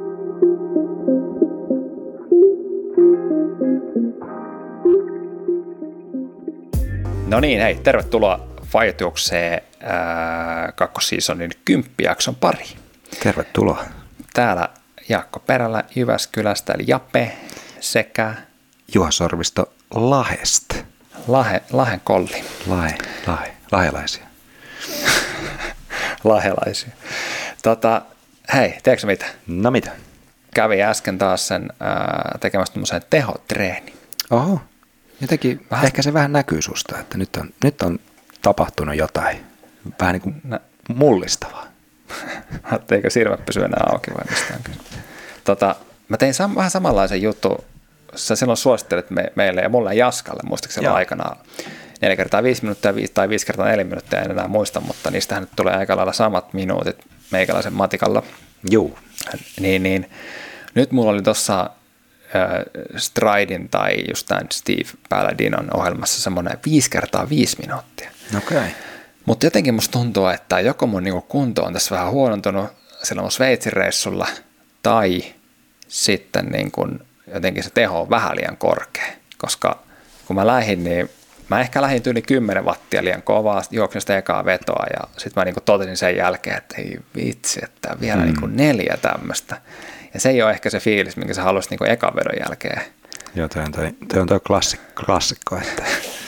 No niin, hei, tervetuloa Faijatukseen kakkosseasonin 10 jakson pari. Tervetuloa. Täällä Jaakko Perälä Jyväskylästä, eli Jape, sekä Juha Sorvisto Lahesta. Lahen kolli. Lahelaisia. Lahelaisia. Hei, tiedätkö mitä? No mitä? Kävin äsken taas sen tekemässä tämmöisen tehotreeni. Oho, jotenkin ehkä se vähän näkyy susta, että nyt on tapahtunut jotain vähän niin kuin mullistavaa. Eikö silmät pysy enää auki vai mistään kyllä? Mä tein vähän samanlaisen jutun. Sä silloin suosittelit meille ja mulle ja Jaskalle, muistaakseni aikanaan 4x5 minuuttia tai 5x4 minuuttia, en enää muista, mutta niistähän nyt tulee aika lailla samat minuutit meikäläisen matikalla. Juu. Niin. Nyt mulla oli tuossa Stridin tai just tämän Steve Palladinon ohjelmassa semmoinen 5x5 minuuttia. Okei. Okay. Mutta jotenkin musta tuntuu, että joko mun niinku kunto on tässä vähän huonontunut silloin mun Sveitsin reissulla, tai sitten niinku jotenkin se teho on vähän liian korkea. Koska kun mä lähdin, niin mä ehkä lähdin yli 10 wattia liian kovaa, juoksin sitä ekaa vetoa, ja sitten mä niinku totesin sen jälkeen, että ei vitsi, että vielä niinku 4 tämmöistä. Ja se ei ole ehkä se fiilis, minkä sä haluaisit niinku ekan vedon jälkeen. Joo, toi on klassikko. Että.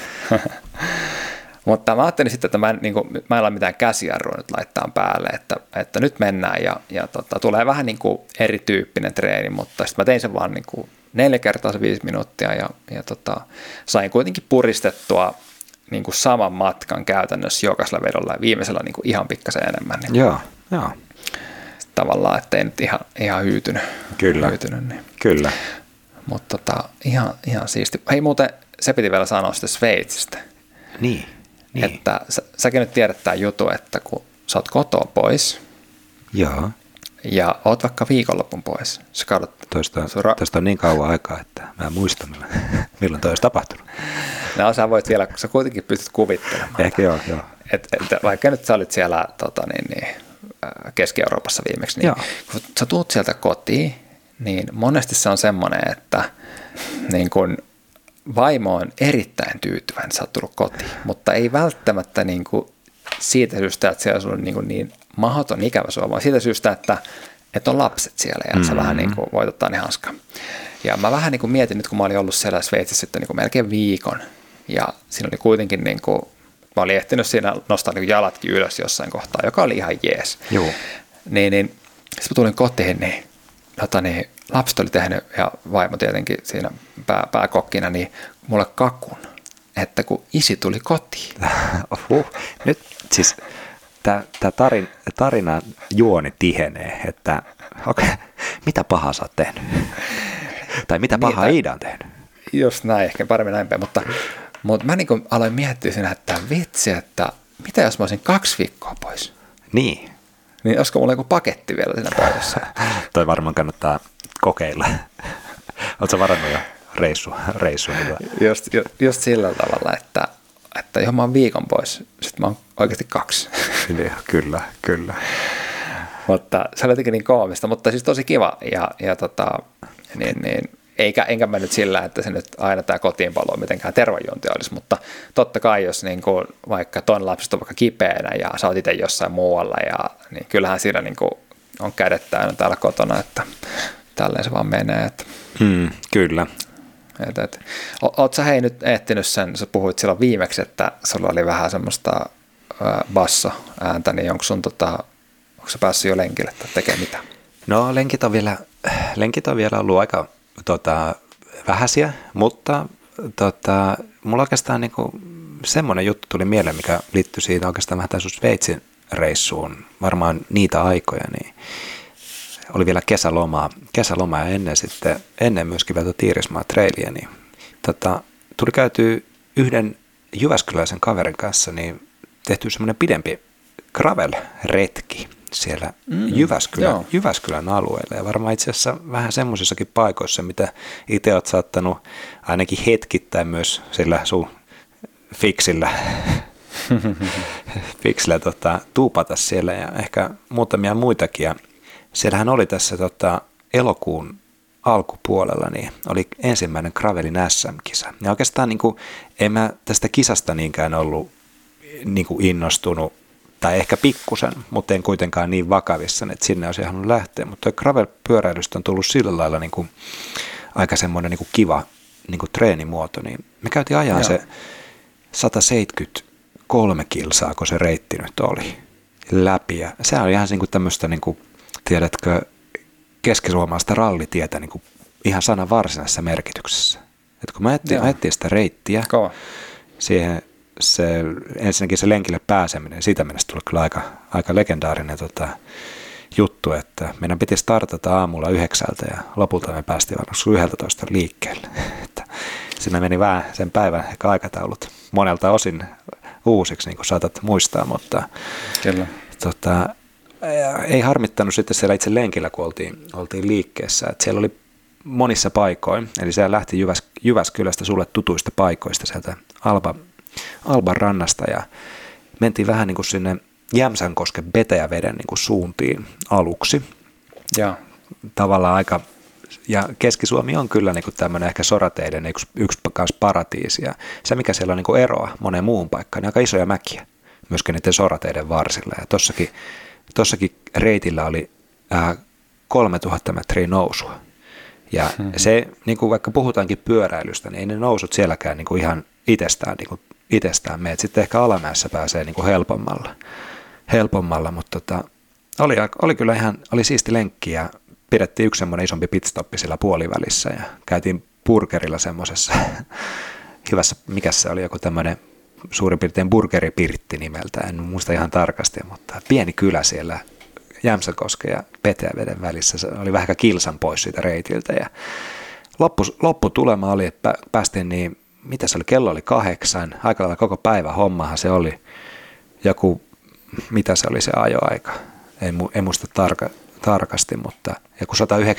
Mutta mä ajattelin sitten, että mä en ole mitään käsijarrua nyt laittaa päälle, että nyt mennään ja tulee vähän niin kuin erityyppinen treeni, mutta sitten mä tein sen vaan niin kuin 4 kertaa se 5 minuuttia ja sain kuitenkin puristettua niin kuin saman matkan käytännössä jokaisella vedolla ja viimeisellä niin kuin ihan pikkasen enemmän. Niin Joo. Tavallaan, ettei nyt ihan hyytynyt. Kyllä. Niin. Kyllä. Mutta ihan siisti. Hei muuten, se piti vielä sanoa sitten Sveitsistä. Niin. Että säkin nyt tiedät tämän jutun, että kun sä oot kotoa pois Joo. ja oot vaikka viikonlopun pois, sä katsot Tuosta on niin kauan aikaa, että mä en muista, milloin toi olisi tapahtunut. No sä voit vielä, kun sä kuitenkin pystyt kuvittelemaan. Ehkä joo. Että vaikka nyt sä olit siellä Keski-Euroopassa viimeksi, niin kun sä tuut sieltä kotiin, niin monesti se on semmoinen, että niin kun vaimo on erittäin tyytyväinen, että sä oot tullut kotiin, mutta ei välttämättä niin kuin siitä syystä, että siellä on niin mahdoton ikävä sua, vaan siitä syystä, että on lapset siellä ja sä vähän niin kuin voit ottaa ne hanskaan. Ja mä vähän niin kuin mietin nyt, kun mä olin ollut siellä Sveitsissä sitten niin kuin melkein viikon ja siinä oli kuitenkin, niin kuin, mä olin ehtinyt siinä nostaa niin kuin jalatkin ylös jossain kohtaa, joka oli ihan jees. Joo. Niin sitten mä tulin kotiin, niin lapset oli tehnyt, ja vaimo tietenkin siinä pääkokkina, niin mulle kakun, että kun isi tuli kotiin. Nyt siis tämä tarinan juoni tihenee, että mitä pahaa sä oot tehnyt? Tai mitä pahaa Iida on tehnyt? Just näin, ehkä paremmin näin päin, mutta mä niin kuin aloin miettiä siinä, että vitsi, että mitä jos mä olisin 2 viikkoa pois? Niin olisiko mulla joku paketti vielä siinä pöydässä? Toi varmaan kannattaa kokeilla. Oletko varannut jo reissuun? Just sillä tavalla, että jos mä oon viikon pois, sitten mä oon oikeasti 2. Kyllä. Mutta se oli jotenkin niin koomista, mutta siis tosi kiva. Enkä mä nyt sillä, että se nyt aina tämä kotiinpalo on mitenkään tervajuontia olisi, mutta totta kai jos niin kuin, vaikka toinen lapsi on vaikka kipeänä ja sä oot itse jossain muualla, niin kyllähän siinä niin kuin on kädet täynnä täällä kotona, että tälleen se vaan menee. Että. Kyllä. Oot sä nyt ehtinyt sen, sä puhuit silloin viimeksi, että sulla oli vähän semmoista basso-ääntä, niin onko sä päässyt jo lenkille tai tekee mitä? No lenkit on vielä ollut aika vähäisiä, mutta mulla oikeastaan niinku semmoinen juttu tuli mieleen, mikä liittyy siitä oikeastaan vähän sun Sveitsin reissuun, varmaan niitä aikoja, niin oli vielä kesäloma ja ennen myöskin vielä Tiirismaa trailia, niin tuli käytyä yhden jyväskyläisen kaverin kanssa, niin tehty semmoinen pidempi gravel-retki siellä Jyväskylän alueella ja varmaan itse asiassa vähän semmoisissakin paikoissa, mitä itse olet saattanut ainakin hetkittäin myös sillä sun fiksillä tuupata siellä ja ehkä muutamia muitakin. Ja siellähän oli tässä elokuun alkupuolella niin oli ensimmäinen Gravelin SM-kisa. Ja oikeastaan niin kuin, en mä tästä kisasta niinkään ollut niin kuin innostunut, tai ehkä pikkusen, mutta en kuitenkaan niin vakavissa, että sinne olisi halunnut lähteä. Mutta gravel-pyöräilystä on tullut sillä lailla niin kuin, aika semmoinen niin kuin kiva niin kuin treenimuoto. Niin me käytiin ajaa se 173 kilsaa, kun se reitti nyt oli läpi. Ja se oli ihan niin kuin tämmöistä, niin kuin, tiedätkö, keskisuomalaista rallitietä niin kuin ihan sanan varsinaisessa merkityksessä. Et kun mä etsin sitä reittiä, siihen ensinnäkin se lenkille pääseminen, siitä mennessä tuli kyllä aika legendaarinen juttu, että meidän piti startata aamulla 9 ja lopulta me päästiin varmasti 11 liikkeelle. Että siinä meni vähän sen päivän ehkä aikataulut monelta osin uusiksi, niin kuin saatat muistaa, mutta kyllä. Ei harmittanut sitten siellä itse lenkillä, kun oltiin liikkeessä. Että siellä oli monissa paikoin, eli siellä lähti Jyväskylästä sulle tutuista paikoista sieltä Alban rannasta ja mentiin vähän niin kuin sinne Jämsänkosken Petäjäveden niin kuin suuntiin aluksi. Ja tavallaan aika, ja Keski-Suomi on kyllä niin kuin tämmöinen ehkä sorateiden yksi paratiisi. Ja se, mikä siellä on niin kuin eroa moneen muuhun paikkaan, niin aika isoja mäkiä myöskin niiden sorateiden varsilla. Ja tossakin reitillä oli 3000 metriä nousua. Ja se, niin kuin vaikka puhutaankin pyöräilystä, niin ei ne nousut sielläkään niin kuin ihan itsestään mene. Sitten ehkä alamäessä pääsee niin kuin helpommalla, mutta oli kyllä oli siisti lenkki ja pidettiin yksi semmoinen isompi pitstoppi sillä puolivälissä ja käytiin burgerilla semmoisessa hyvässä, mikä se oli, joku tämmöinen suurin piirtein burgeripirtti nimeltä, en muista ihan tarkasti, mutta pieni kylä siellä Jämsänkosken ja Petäjäveden välissä, se oli vähän kilsan pois siitä reitiltä ja lopputulema oli, että päästiin niin, mitä se oli, kello oli 8, aika lailla koko päivä hommahan se oli joku, mitä se oli se ajoaika, en muista tarkasti, mutta joku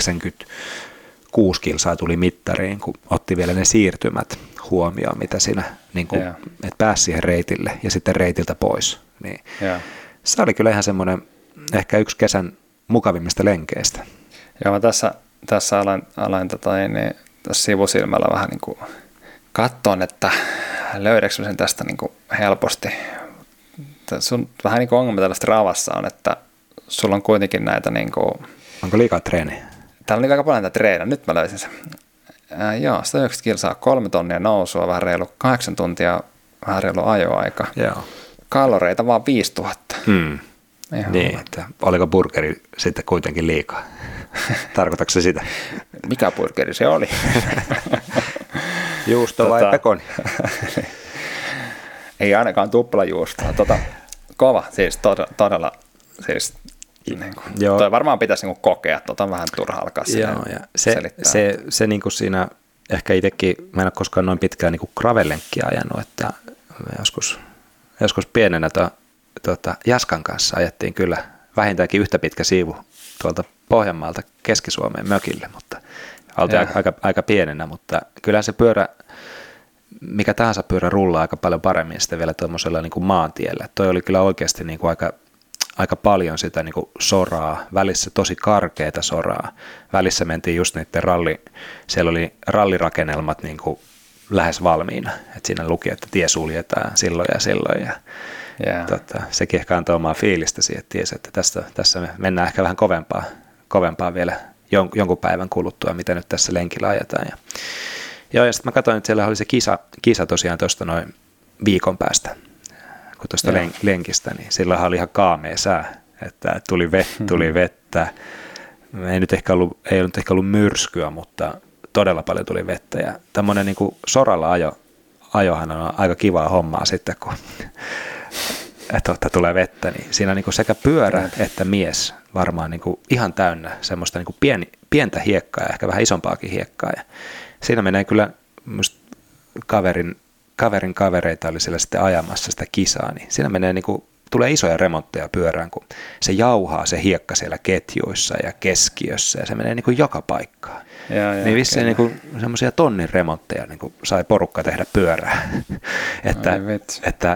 196 kilsaa tuli mittariin, kun otti vielä ne siirtymät huomioon, mitä siinä, niin kuin, että pääsi siihen reitille ja sitten reitiltä pois. Niin se oli kyllä ihan semmoinen ehkä yksi kesän mukavimmista lenkeistä. Joo, mä tässä aloin niin, tässä sivusilmällä vähän niin kuin katson, että löydätkö sen tästä niin kuin helposti. Sun vähän niin kuin ongelma tällaista Ravassa on, että sulla on kuitenkin näitä niin kuin... Onko liikaa treeniä? Täällä on aika paljon näitä treenejä. Nyt mä löysin sen. 190 kilsaa, 3 tonnia nousua, vähän reilu 8 tuntia, vähän reilu ajoaika. Joo. Kaloreita vaan 5000. Niin, että oliko burgeri sitten kuitenkin liikaa? Tarkoitatko se sitä? Mikä burgeri se oli? Juusto vai pekoni? Ei ainakaan tuplajuustoa. Kova, siis todella, siis niin kuin, toi varmaan pitäisi niin kuin kokea, on vähän turha alkaa selittää. Se niin kuin siinä, ehkä itsekin, mä en ole koskaan noin pitkään niin kuin gravel-lenkkiä ajanut, että joskus pienenä Jaskan kanssa ajettiin kyllä vähintäänkin yhtä pitkä siivu tuolta Pohjanmaalta Keski-Suomeen mökille, mutta oltiin aika pienenä, mutta kyllä se mikä tahansa pyörä rullaa aika paljon paremmin sitten vielä tuommoisella niin kuin maantiellä. Toi oli kyllä oikeasti niin kuin aika paljon sitä niin kuin soraa, välissä tosi karkeata soraa. Välissä mentiin just niiden siellä oli rallirakennelmat niin kuin lähes valmiina. Et siinä luki, että tie suljetaan silloin ja silloin. Ja sekin ehkä antoi omaa fiilistä siihen, että tiesi, että tässä me mennään ehkä vähän kovempaa vielä jonkun päivän kuluttua, mitä nyt tässä lenkillä ajetaan. Ja sitten mä katsoin, että siellä oli se kisa tosiaan tuosta noin viikon päästä, kun tuosta lenkistä, niin silloinhan oli ihan kaamea sää, että tuli vettä. Ei nyt ehkä ollut myrskyä, mutta todella paljon tuli vettä. Ja tämmöinen niin kuin soralla ajohan on aika kivaa hommaa sitten, kun tulee vettä, niin siinä niin kuin sekä pyörä että mise varmaan niin kuin ihan täynnä semmoista niin kuin pientä hiekkaa ja ehkä vähän isompaakin hiekkaa. Ja siinä menee kyllä kaverin kavereita oli siellä sitten ajamassa sitä kisaa, niin siinä menee niin kuin, tulee isoja remontteja pyörään, kun se jauhaa se hiekka siellä ketjuissa ja keskiössä ja se menee niin kuin joka paikkaan. Niin vissiin niin kuin semmoisia tonnin remontteja niin kuin sai porukka tehdä pyörää. että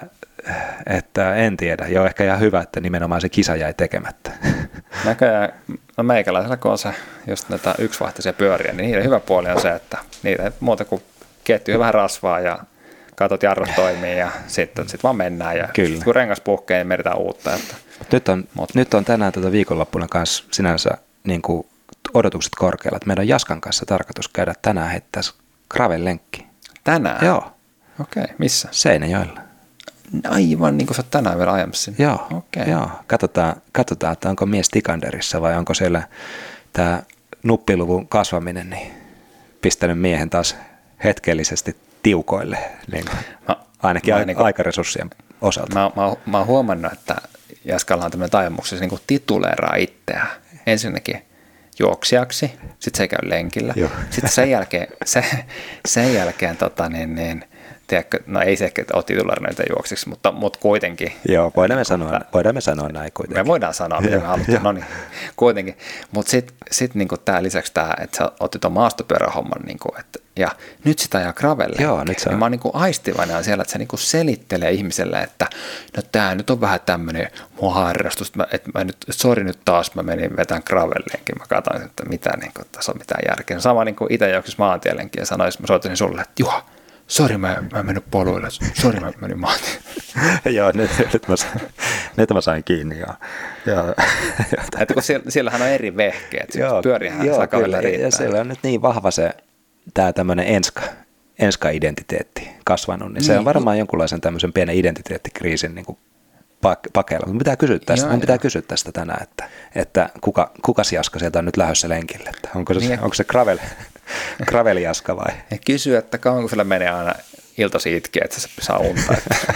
että en tiedä. Joo, ehkä ihan hyvä, että nimenomaan se kisa jäi tekemättä. Näköjään, no meikäläisellä kun on se just näitä yksivaihteisia pyöriä, niin niiden hyvä puoli on se, että niitä ei muuta kuin kettyy vähän rasvaa ja katot jarrut toimii ja sitten vaan mennään ja sit kun rengas puhkee, niin mietitään uutta. Että. Nyt on tänään viikonloppuna kanssa sinänsä niin kuin odotukset korkealla, että meidän on Jaskan kanssa tarkoitus käydä tänään heittää gravel-lenkki. Tänään? Joo. Okei, missä? Seinäjoella. Aivan niin kuin sä oot tänään vielä ajamassa sinne. Joo, joo. Katsotaan, että onko mies Tikanderissa vai onko siellä tämä nuppiluvun kasvaminen niin pistänyt miehen taas hetkellisesti tiukoille, niin ainakin aikaresurssien osalta. Mä oon huomannut, että Jaskalla on tämmöinen taimuksessa niin kuin tituleeraa itseään. Ensinnäkin juoksijaksi, sitten se käy lenkillä. Joo. Sitten sen jälkeen tiedätkö, no ei se ehkä ole tituleerinoita juoksiksi, mutta kuitenkin. Joo, voidaan me sanoa näin kuitenkin. Me voidaan sanoa, mitä me halutaan, no niin, kuitenkin. Mutta sitten niinku tämä lisäksi tämä, että sä otti tuon maastopyörähomman, niinku, ja nyt sitä ajaa gravelle. Joo, nyt se on. Ja mä oon niinku aistivainen siellä, että se niinku selittelee ihmiselle, että no tämä nyt on vähän tämmöinen mun harrastus, että mä nyt, sori nyt taas, mä menin vetään gravelleenkin, mä katsoin, että mitä niinku, tässä on mitään järkeä. Sama niin kuin itse juoksis maantielenkin ja sanoin, mä soittaisin sulle, että Juha, sori, mä en mennyt poluille. Sori, mä menin maatiin. Joo, nyt mä sain kiinni. Joo. Että kun siellähän on eri vehkeet, pyöriähän sakavilla riittää. Ja siellä on nyt niin vahva tämä tämmöinen enska-identiteetti kasvanut, niin se on varmaan jonkunlaisen tämmöisen pienen identiteettikriisin niin kuin pakeilla. Mun pitää kysyä tästä tänään, että kuka Jaska sieltä on nyt lähdössä lenkille? Että onko se gravelijaska vai? Ja kysyä, että kauanko sillä menee aina iltasi itkeä, että se saa unta.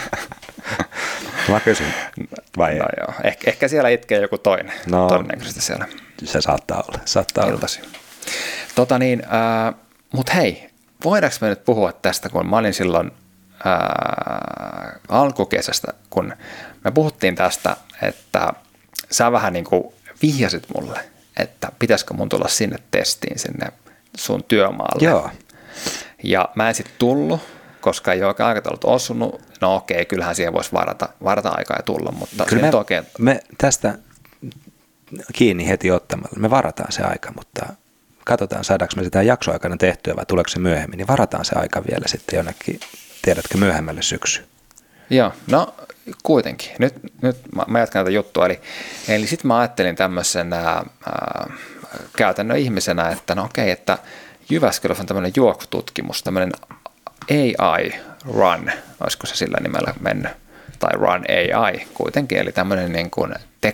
Mä kysyn. Vai no joo. Ehkä siellä itkee joku toinen. No, todennäköisesti siellä. Se saattaa olla. Iltasi. Mutta hei, voidaanko me nyt puhua tästä, kun mä olin silloin alkukesästä, kun me puhuttiin tästä, että sä vähän niin kuin vihjasit mulle, että pitäisikö mun tulla sinne testiin, sinne sun työmaalle. Joo. Ja mä en sitten tullut, koska ei ole aikataulut osunut. No okei, kyllähän siihen voisi varata aikaa ja tulla, mutta kyllä me tästä kiinni heti ottamalla. Me varataan se aika, mutta katsotaan, saadaanko me sitä jaksoaikana tehtyä vai tuleeko se myöhemmin, niin varataan se aika vielä sitten jonnekin, tiedätkö, myöhemmälle syksyyn. Joo, no kuitenkin. Nyt mä jatkan tätä juttua. Eli sitten mä ajattelin tämmöisenä käytännön ihmisenä, että no okei, että Jyväskylässä on tämmöinen juoksututkimus, tämmöinen AI Run, olisiko se sillä nimellä mennyt, tai Run AI kuitenkin, eli tämmöinen niin kuin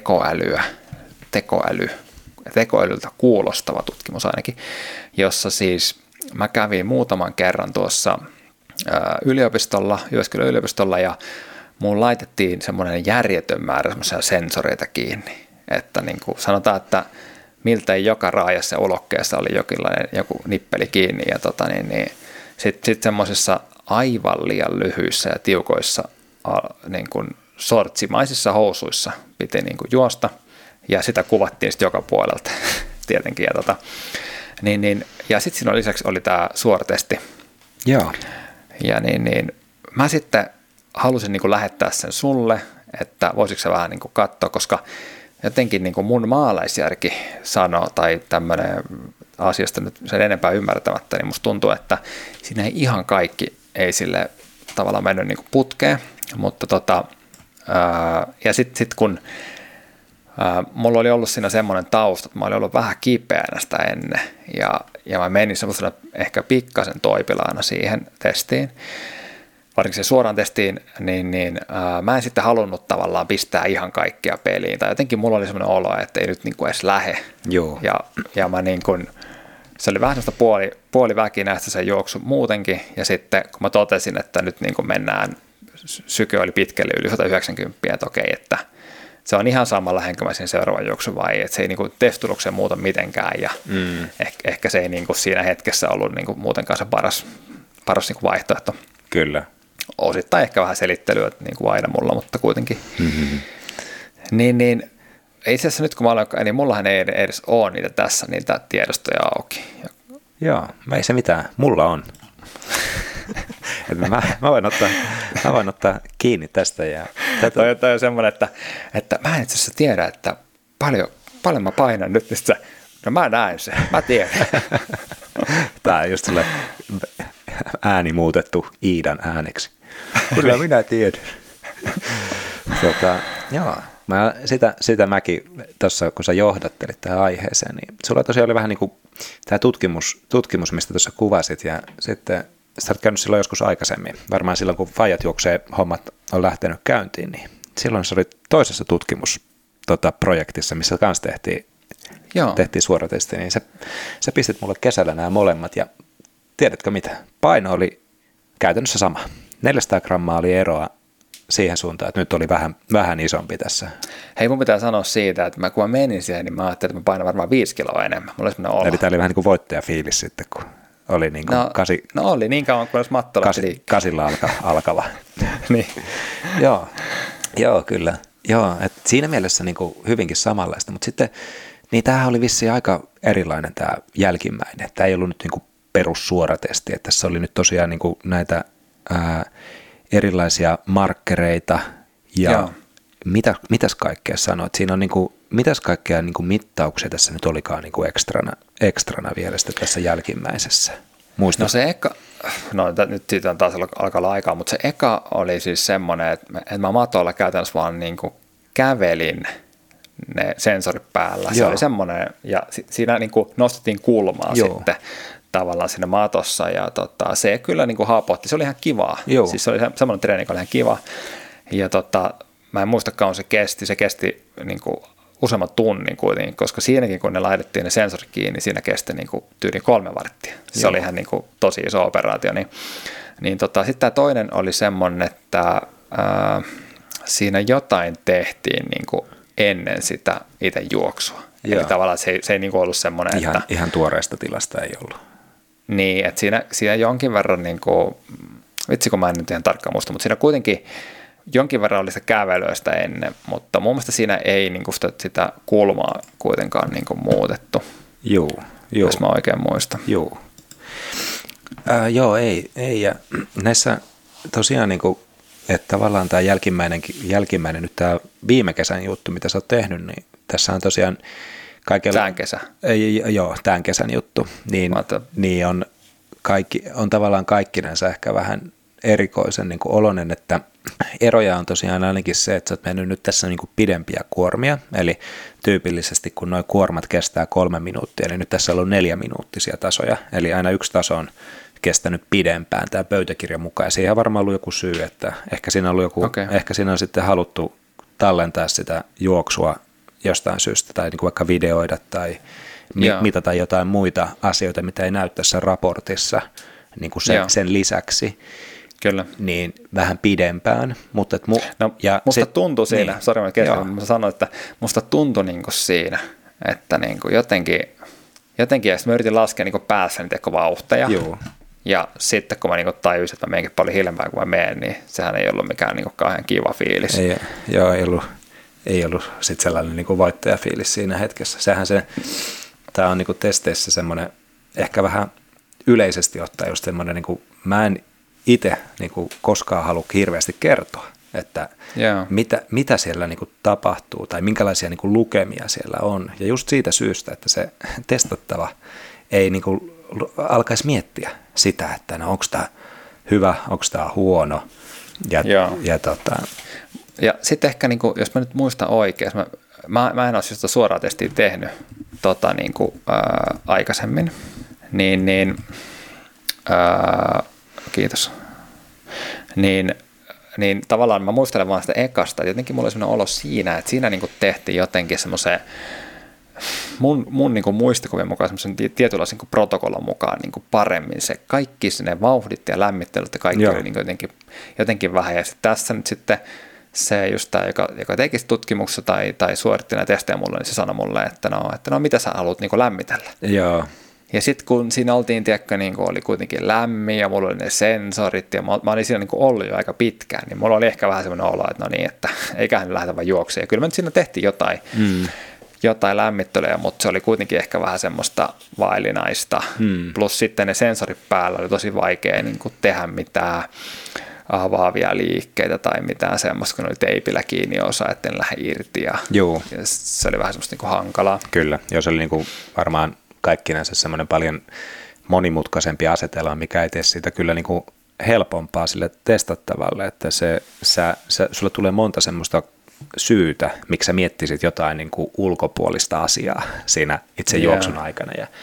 tekoälyltä kuulostava tutkimus ainakin, jossa siis mä kävin muutaman kerran tuossa yliopistolla, Jyväskylän yliopistolla, ja mun laitettiin semmoinen järjetön määrä semmoisia sensoreita kiinni, että niin kuin sanotaan, että miltei joka raajassa ja ulokkeessa oli joku nippeli kiinni, ja sitten semmoisissa aivan liian lyhyissä ja tiukoissa niin kuin sortsimaisissa housuissa piti niin kuin juosta, ja sitä kuvattiin sitten joka puolelta tietenkin. Ja sitten siinä lisäksi oli tämä suoratesti. Joo. Ja mä sitten halusin niin kuin lähettää sen sulle, että voisitko sä vähän niin kuin katsoa, koska jotenkin niin kuin mun maalaisjärki sanoo, tai tämmöinen asiasta nyt sen enempää ymmärtämättä, niin musta tuntuu, että siinä ei ihan kaikki ei sille tavallaan mennyt niin kuin putkeen, mutta ja sitten kun mulla oli ollut siinä semmoinen tausta, että mä olin ollut vähän kipeänä sitä ennen, ja mä menin semmoisena ehkä pikkasen toipilaana siihen testiin, varsinkin se suoraan testiin, niin mä en sitten halunnut tavallaan pistää ihan kaikkea peliin, tai jotenkin mulla oli semmoinen olo, että ei nyt niin kuin edes lähe. Joo. Ja mä niin kuin, se oli vähän semmoista puoliväkinäistä se juoksu muutenkin, ja sitten kun mä totesin, että nyt niin kuin mennään, syke oli pitkälle yli 190, että okei, että se on ihan sama lähdenkö mä sen seuraavan juoksun vai ei, että se ei niin kuin testitulokseen muuta mitenkään, ja ehkä se ei niin kuin siinä hetkessä ollut niin kuin muutenkaan se paras niin kuin vaihtoehto. Kyllä. Osittain ehkä vähän selittelyä niin kuin aina mulla, mutta kuitenkin. Mm-hmm. Niin itse asiassa nyt kun mä olen, niin mullahan ei edes ole niitä tiedostoja auki. Joo, ei se mitään. Mulla on. Mä voin ottaa kiinni tästä. Ja toi on semmoinen, että mä en itse asiassa tiedä, että paljon mä painan nyt, niin no mä näen sen, mä tiedän. Tää on just sellainen ääni muutettu Iidan ääneksi. Kyllä minä tiedän. Joo. Sitä mäkin tuossa, kun sä johdattelit tähän aiheeseen, niin sulla tosiaan oli vähän niin kuin tämä tutkimus, mistä tuossa kuvasit, ja sitten sä oot käynyt silloin joskus aikaisemmin, varmaan silloin kun faijat juoksee, hommat on lähtenyt käyntiin, niin silloin sä olit toisessa tutkimusprojektissa, missä kanssa tehtiin suoratesti, niin sä pistit mulle kesällä nämä molemmat, ja tiedätkö mitä? Paino oli käytännössä sama. 400 grammaa oli eroa siihen suuntaan, että nyt oli vähän isompi tässä. Hei, mun pitää sanoa siitä, että kun mä menin siihen, niin mä ajattelin, että mä painan varmaan 5 kiloa enemmän. Mulla oli olo. Eli tää oli vähän niin kuin voittajafiilis sitten, kun oli niin kuin oli niin kauan, kun olisi matto lähti kasilla alkava. Niin. Joo, kyllä. Joo, että siinä mielessä niin kuin hyvinkin samanlaista, mutta sitten niin tämähän oli vissiin aika erilainen tämä jälkimmäinen. Tämä ei ollut nyt niin kuin perussuoratesti, että tässä oli nyt tosiaan niin kuin näitä erilaisia markkereita ja mitäs kaikkea sanoit? Siinä on niin kuin, mitäs kaikkea niin kuin mittauksia tässä nyt olikaan niin kuin ekstrana vielä tässä jälkimmäisessä? Muistat? No se eka, nyt siitä on taas alkaa olla aikaa, mutta se eka oli siis semmoinen, että mä matolla käytännössä vaan niin kuin kävelin ne sensorit päällä. Se oli semmoinen, ja siinä niin kuin nostettiin kulmaa sitten tavallaan siinä matossa, ja se kyllä niin kuin haapotti, se oli ihan kivaa. Joo. Siis se oli semmoinen treeni, joka oli ihan kiva, ja mä en muista kauan se kesti niin kuin useamman tunnin kuitenkin, koska siinäkin kun ne laitettiin ne sensorit kiinni, siinä kesti niin kuin tyyliin 3 varttia. Se oli ihan niin kuin tosi iso operaatio. Sitten tämä toinen oli semmoinen, että siinä jotain tehtiin niin kuin ennen sitä itse juoksua. Joo. Eli tavallaan se ei niin kuin ollut semmoinen, ihan tuoreesta tilasta ei ollut. Niin, että siinä jonkin verran, niin kuin, vitsi kun mä en nyt ihan tarkkaan muista, mutta siinä kuitenkin jonkin verran oli sitä kävelyä sitä ennen, mutta mun mielestä siinä ei niin kuin sitä kulmaa kuitenkaan niin kuin muutettu. Joo. Jos mä oikein muistan. Joo, ei. Ja näissä tosiaan, niin kuin, että tavallaan tämä jälkimmäinen nyt tämä viime kesän juttu, mitä sä oot tehnyt, niin tässä on tosiaan kaikella... Tämän kesä. Tämän kesän juttu. Niin on tavallaan kaikkinensa ehkä vähän erikoisen niin kuin oloinen, että eroja on tosiaan ainakin se, että sä oot mennyt nyt tässä niin kuin pidempiä kuormia, eli tyypillisesti kun nuo kuormat kestää 3 minuuttia, niin nyt tässä on ollut 4-minuuttisia tasoja, eli aina yksi taso on kestänyt pidempään tämä pöytäkirjan mukaan, ja siihen on varmaan ollut joku syy, että ehkä siinä on ollut ehkä siinä on sitten haluttu tallentaa sitä juoksua jostain syystä, tai niin kuin vaikka videoida, tai mitata jotain muita asioita, mitä ei näy tässä raportissa, niin kuin sen lisäksi. Kyllä. Niin vähän pidempään, mutta musta tuntui siinä, mä sanoin, että musta tuntui niin kuin siinä, että niin kuin jotenkin ja mä yritin laskea niin kuin päässäni vauhteja, ja sitten kun mä niin kuin tajusin, että mä menenkin paljon hiljempään kuin mä menen, niin sehän ei ollut mikään niin kuin kauhean kiva fiilis. Ei ollut sitten sellainen niin kuin voittajafiilis siinä hetkessä. Tämä on niin kuin testeissä semmoinen, ehkä vähän yleisesti ottaen just semmoinen, niin kuin, mä en itse niin kuin koskaan halua hirveästi kertoa, että mitä siellä niin kuin tapahtuu tai minkälaisia niin kuin lukemia siellä on. Ja just siitä syystä, että se testattava ei niin kuin alkaisi miettiä sitä, että onko tämä hyvä, onko tämä huono. Ja sitten ehkä, niin kuin, jos mä nyt muistan oikein, mä en ole sitä suoraa testiä tehnyt niin kuin, aikaisemmin, kiitos. Niin tavallaan mä muistelen vaan sitä ekasta, että jotenkin mulla oli sellainen olo siinä, että siinä niin kuin tehtiin jotenkin semmoisen mun niin kuin muistikuvien mukaan semmoisen tietynlaisen niin protokollan mukaan niin kuin paremmin se kaikki ne vauhdit ja lämmittelyt ja kaikki oli niin kuin jotenkin vähän. Ja tässä nyt sitten se just tämä, joka teki tutkimuksessa tai suoritti näitä testejä mulle, niin se sanoi mulle, että mitä sä haluat niin kuin lämmitellä. Joo. Ja sitten kun siinä oltiin, niin oli kuitenkin lämmin ja mulla oli ne sensorit ja mä olin siinä niin ollut jo aika pitkään, niin mulla oli ehkä vähän semmoinen olo, että että eiköhän lähdetä vaan juoksemaan. Ja kyllä me nyt siinä tehtiin jotain lämmittelyä, mutta se oli kuitenkin ehkä vähän semmoista vaillinaista. Plus sitten ne sensorit päällä oli tosi vaikea niin kuin tehdä mitään avaavia liikkeitä tai mitään semmoista, kun oli teipillä kiinni osa, etten lähde irti. Ja se oli vähän semmoista niin kuin hankalaa. Kyllä, se oli niin kuin varmaan kaikkinensa semmoinen paljon monimutkaisempi asetelma, mikä ei tee siitä kyllä niin kuin helpompaa sille testattavalle, että sulle tulee monta semmoista syytä, miksi sä miettisit jotain niin kuin ulkopuolista asiaa siinä itse juoksun aikana. Ja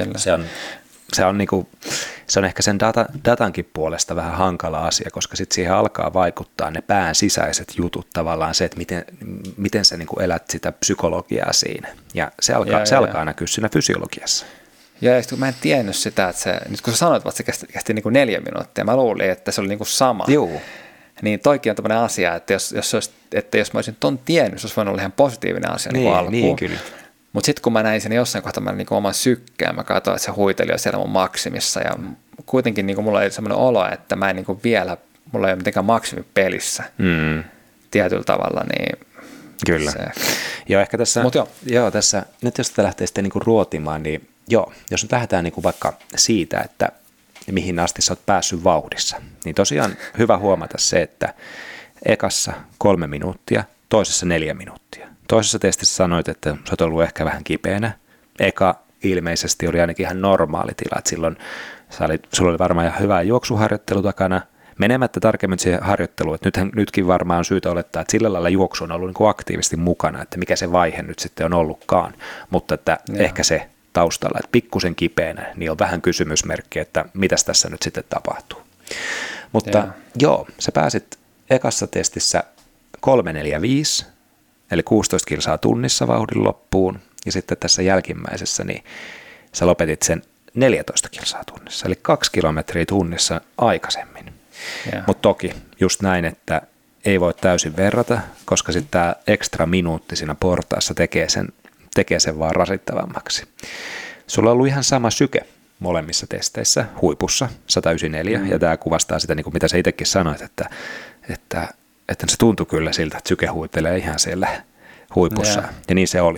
se on ehkä sen datankin puolesta vähän hankala asia, koska sitten siihen alkaa vaikuttaa ne pään sisäiset jutut, tavallaan se, että miten sä niin kuin elät sitä psykologiaa siinä. Ja se alkaa näkyä siinä fysiologiassa. Ja sitten kun mä en tiennyt sitä, että nyt kun sä sanoit, että se kesti niin kuin 4 minuuttia, mä luulin, että se oli niin kuin sama. Joo. Niin toikin on tämmöinen asia, että jos mä olisin ton tiennyt, se olisi voinut olla ihan positiivinen asia niin alkuun. Niin, kyllä. Mutta sitten kun mä näin sen jossain kohtaa niin oman sykkään, mä katsoin, että se huiteli jo siellä mun maksimissa ja kuitenkin niin mulla oli semmoinen olo, että mä en niin vielä, mulla ei ole mitenkään maksimipelissä tietyllä tavalla. Niin kyllä. Joo, ehkä tässä, tässä, nyt jos tätä lähtee sitten niin kuin ruotimaan, niin jos nyt lähdetään niin kuin vaikka siitä, että mihin asti sä oot päässyt vauhdissa, niin tosiaan hyvä huomata se, että ekassa 3 minuuttia, toisessa 4 minuuttia. Toisessa testissä sanoit, että sä oot ollut ehkä vähän kipeänä. Eka ilmeisesti oli ainakin ihan normaali tila, että silloin sulla oli varmaan ihan hyvä juoksuharjoittelu takana. Menemättä tarkemmin siihen harjoitteluun, että nytkin varmaan on syytä olettaa, että sillä lailla juoksu on ollut niin kuin aktiivisesti mukana, että mikä se vaihe nyt sitten on ollutkaan, mutta että ehkä se taustalla, että pikkusen kipeänä, niin on vähän kysymysmerkki, että mitäs tässä nyt sitten tapahtuu. Mutta sä pääsit ekassa testissä 3:45, eli 16 kilsaa tunnissa vauhdin loppuun, ja sitten tässä jälkimmäisessä, niin sä lopetit sen 14 kilsaa tunnissa, eli 2 kilometriä tunnissa aikaisemmin. Mutta toki just näin, että ei voi täysin verrata, koska sitten tämä ekstra minuutti siinä portaassa tekee sen vaan rasittavammaksi. Sulla on ollut ihan sama syke molemmissa testeissä, huipussa 194, ja tämä kuvastaa sitä, niin kuin mitä sä itsekin sanoit, että se tuntui kyllä siltä, että syke huitelee ihan siellä huipussa, ja niin se oli.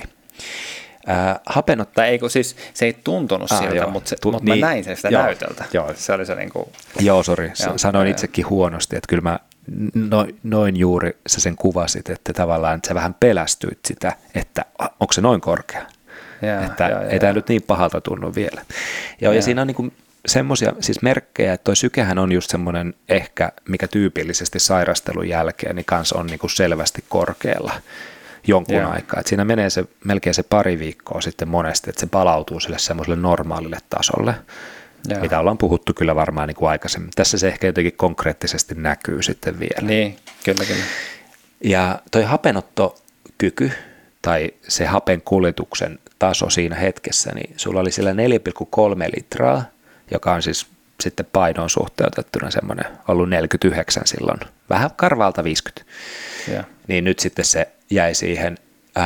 Hapenottaa, siis se ei tuntunut siltä, mutta mä näin sen sitä näytöltä. Se oli se niin kuin... sori, sanoin itsekin huonosti, että kyllä mä noin juuri sä sen kuvasit, että tavallaan että sä vähän pelästyit sitä, että onko se noin korkea. Ei tämä nyt niin pahalta tunnu vielä. Ja siinä on niinku semmoisia siis merkkejä, että toi sykehän on just semmoinen ehkä, mikä tyypillisesti sairastelun jälkeen niin kanssa on niinku selvästi korkealla jonkun aikaa. Et siinä menee melkein se pari viikkoa sitten monesti, että se palautuu sille semmoiselle normaalille tasolle, mitä ollaan puhuttu kyllä varmaan niin kuin aikaisemmin. Tässä se ehkä jotenkin konkreettisesti näkyy sitten vielä. Niin, kyllä. Ja toi hapenottokyky tai se hapen kuljetuksen taso siinä hetkessä, niin sulla oli siellä 4,3 litraa, joka on siis sitten painoon suhteutettuna semmoinen ollut 49 silloin, vähän karvaalta 50. Niin nyt sitten se jäi siihen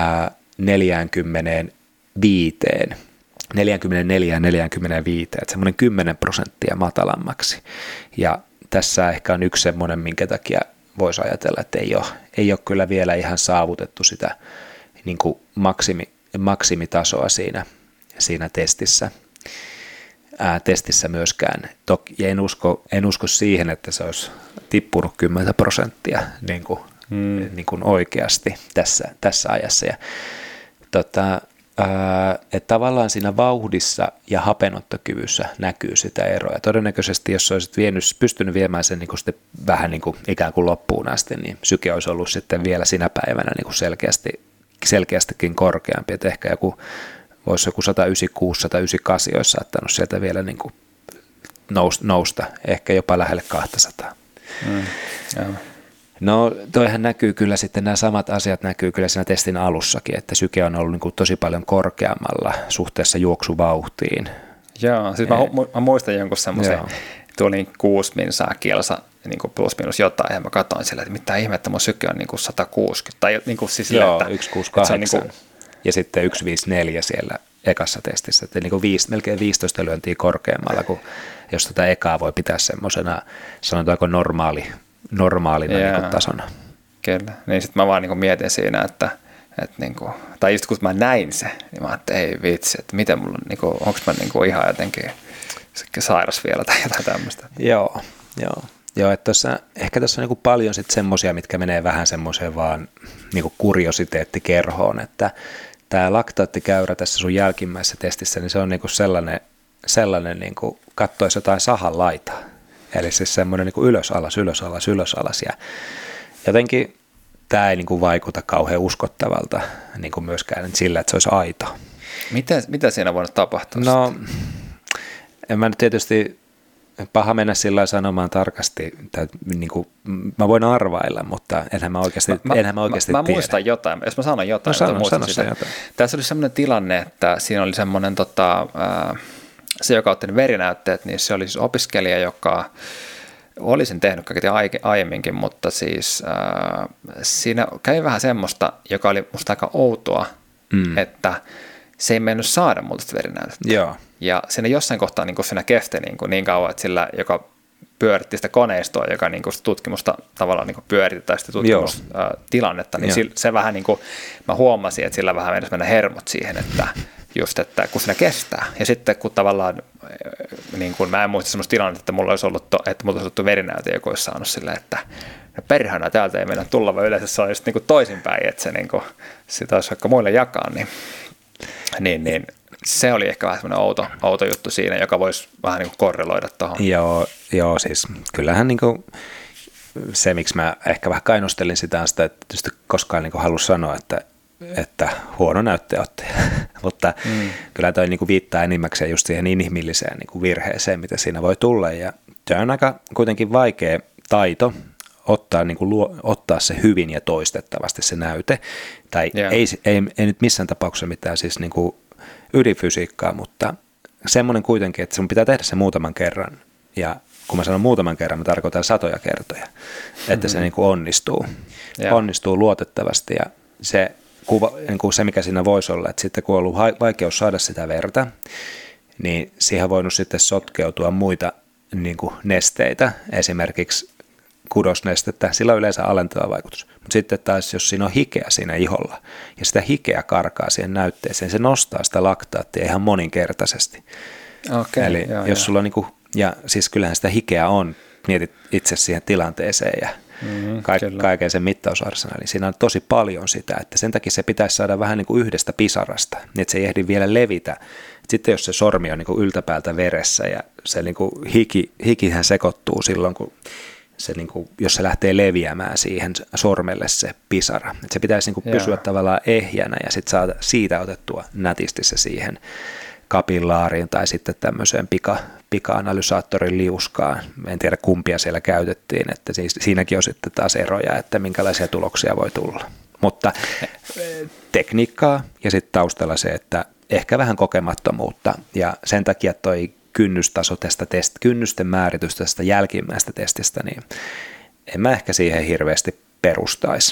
44 ja 45, että semmoinen 10% matalammaksi. Ja tässä ehkä on yksi semmoinen, minkä takia voisi ajatella, että ei ole kyllä vielä ihan saavutettu sitä niin kuin maksimitasoa siinä testissä myöskään. Ja en usko siihen, että se olisi tippunut 10% niin kuin oikeasti tässä ajassa. Ja, että tavallaan siinä vauhdissa ja hapenottokyvyssä näkyy sitä eroa. Ja todennäköisesti, jos olisit pystynyt viemään sen niin kuin sitten vähän niin kuin ikään kuin loppuun asti, niin syke olisi ollut sitten vielä sinä päivänä niin kuin selkeästikin korkeampi. Että ehkä voisi joku 196, 198 olisi saattanut sieltä vielä niin kuin nousta, ehkä jopa lähelle 200. No toihan näkyy kyllä sitten, nämä samat asiat näkyy kyllä siinä testin alussakin, että syke on ollut niin kuin tosi paljon korkeammalla suhteessa juoksuvauhtiin. Joo, siis mä muistan jonkun semmoisen, tuli 6 minsaa kilsa, niin kuin plus minus jotain, ja mä katsoin sillä, että mitä ihmettä mun syke on niin kuin 160, tai niin kuin siis sillä, että 168 niin kuin, ja sitten 154 siellä ekassa testissä, että niin kuin melkein 15 lyöntiä korkeammalla, kuin jos tätä ekaa voi pitää semmoisena, sanotaanko normaalina niin kuin tasona. Kyllä, niin sitten mä vaan niin kuin mietin siinä, että niin kuin, tai just kun mä näin se, niin mä ajattelin, ei vitsi, että miten mulla, niin kuin, onko mä niin kuin ihan jotenkin sairas vielä tai jotain tämmöistä. Joo, että ehkä tässä on niin kuin paljon sitten semmoisia, mitkä menee vähän semmoiseen vaan niin kuin kuriositeettikerhoon, että tämä laktaattikäyrä tässä sun jälkimmäisessä testissä, niin se on niin kuin sellainen niin kuin kattoisi jotain sahan laitaa. Eli siis semmoinen niin kuin ylös alas. Ja jotenkin tämä ei niin kuin vaikuta kauhean uskottavalta niin kuin myöskään sillä, että se olisi aito. Mitä siinä voinut tapahtua? No, en mä nyt tietysti paha mennä sillä sanomaan tarkasti, tai niin kuin, mä voin arvailla, mutta enhän mä oikeasti mä tiedä. muistan jotain, jos mä sanon jotain. Sano jotain. Tässä oli semmoinen tilanne, että siinä oli semmoinen, se joka otti ne verinäytteet, niin se oli siis opiskelija, joka oli sen tehnyt kaiketi aiemminkin, mutta siis siinä kävi vähän semmoista, joka oli musta aika outoa, että se ei mennyt saada multa sitä verinäytettä. Joo. Ja siinä jossain kohtaa niin siinä kesti niin kauan, että sillä, joka pyöritti sitä koneistoa, joka niin tutkimusta tavallaan niin pyöritti tai sitä tutkimustilannetta, niin se vähän niin kuin, mä huomasin, että sillä vähän mennä hermot siihen, että just, että kun siinä kestää. Ja sitten kun tavallaan, niin kuin, mä en muista semmoista tilannetta, että mulla olisi ollut verinäyte, joku olisi saanut silleen, että perhana täältä ei mennä tulla, vaan yleensä se on just niin kuin toisinpäin, että se niin kuin, sitä olisi vaikka muille jakaa, niin se oli ehkä vähän semmoinen outo juttu siinä, joka voisi vähän niin kuin korreloida tuohon. Joo, siis kyllähän niin kuin se, miksi mä ehkä vähän kainostelin sitä, on sitä, että tietysti koskaan niin kuin halua sanoa, että huono näytteenottaja, mutta kyllä toi niin kuin viittaa enimmäkseen just siihen inhimilliseen niin kuin virheeseen, mitä siinä voi tulla, ja se on aika kuitenkin vaikea taito ottaa se hyvin ja toistettavasti se näyte, tai ei nyt missään tapauksessa mitään siis niin kuin ydinfysiikkaa, mutta semmoinen kuitenkin, että sun pitää tehdä se muutaman kerran, ja kun mä sanon muutaman kerran, mä tarkoitan satoja kertoja, että se niin kuin onnistuu luotettavasti, ja se niin kuin se, mikä siinä voisi olla, että sitten kun on ollut vaikeus saada sitä verta, niin siihen on voinut sitten sotkeutua muita niin kuin nesteitä, esimerkiksi kudosnestettä, sillä on yleensä alentava vaikutus. Mutta sitten taas, jos siinä on hikeä siinä iholla, ja sitä hikeä karkaa siihen näytteeseen, se nostaa sitä laktaattia ihan moninkertaisesti. Okay, eli jos sulla on niin kuin, ja siis kyllähän sitä hikeä on, mietit itse siihen tilanteeseen ja kaiken sen mittausarsenaalin. Siinä on tosi paljon sitä, että sen takia se pitäisi saada vähän niin kuin yhdestä pisarasta, niin että se ei ehdi vielä levitä. Sitten jos se sormi on niin kuin yltäpäältä veressä ja se niin kuin hikihän sekoittuu silloin, kun se niin kuin, jos se lähtee leviämään siihen sormelle se pisara. Että se pitäisi niin kuin pysyä tavallaan ehjänä ja sitten saada siitä otettua nätisti se siihen kapillaariin tai sitten tämmöiseen pika-analysaattorin liuskaan. En tiedä kumpia siellä käytettiin, että siinäkin on sitten taas eroja, että minkälaisia tuloksia voi tulla. Mutta tekniikkaa ja sitten taustalla se, että ehkä vähän kokemattomuutta ja sen takia toi kynnystaso tästä kynnysten määritys tästä jälkimmäistä testistä, niin en mä ehkä siihen hirveästi perustaisi.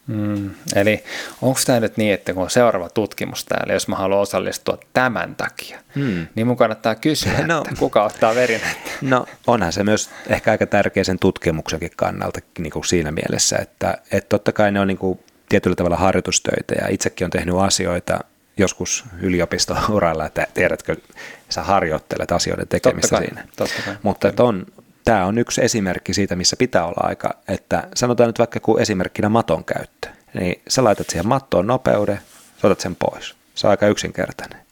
Eli onko tämä nyt niin, että kun on seuraava tutkimus täällä, jos mä haluan osallistua tämän takia, niin mun kannattaa kysyä, että kuka ottaa verinäytteen? No onhan se myös ehkä aika tärkeä sen tutkimuksenkin kannalta niin kuin siinä mielessä, että totta kai ne on niin kuin tietyllä tavalla harjoitustöitä ja itsekin on tehnyt asioita joskus yliopisto-uralla, että tiedätkö, sä harjoittelet asioiden tekemistä siinä. Mutta tämä on yksi esimerkki siitä, missä pitää olla aika, että sanotaan nyt vaikka kuin esimerkkinä maton käyttö, niin sä laitat siihen mattoon nopeuden, sä otat sen pois. Se on aika yksinkertainen.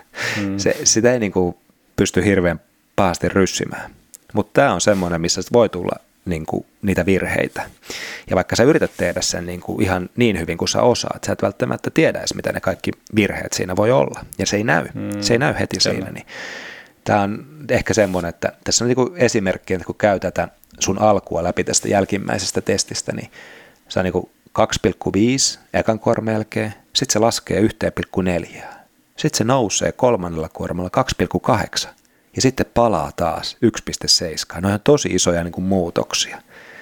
Sitä ei niin kuin pysty hirveän pahasti ryssimään. Mutta tämä on semmoinen, missä voi tulla niin kuin niitä virheitä. Ja vaikka sä yrität tehdä sen niin kuin ihan niin hyvin kuin sä osaat, sä et välttämättä tiedä edes, mitä ne kaikki virheet siinä voi olla. Ja se ei näy. Se ei näy heti siinä. Niin tämä on ehkä semmoinen, että tässä on niin kuin esimerkki, että kun käy tätä sun alkua läpi tästä jälkimmäisestä testistä, niin se on niin kuin 2,5 ekan kuorman jälkeen, sitten se laskee 1,4. Sitten se nousee kolmannella kuormalla 2,8. Ja sitten palaa taas 1,7. Ne on tosi isoja niin kuin muutoksia.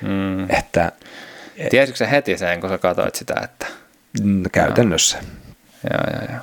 Tiesitkö sä heti sen, kun sä katsoit sitä? Että käytännössä. Joo.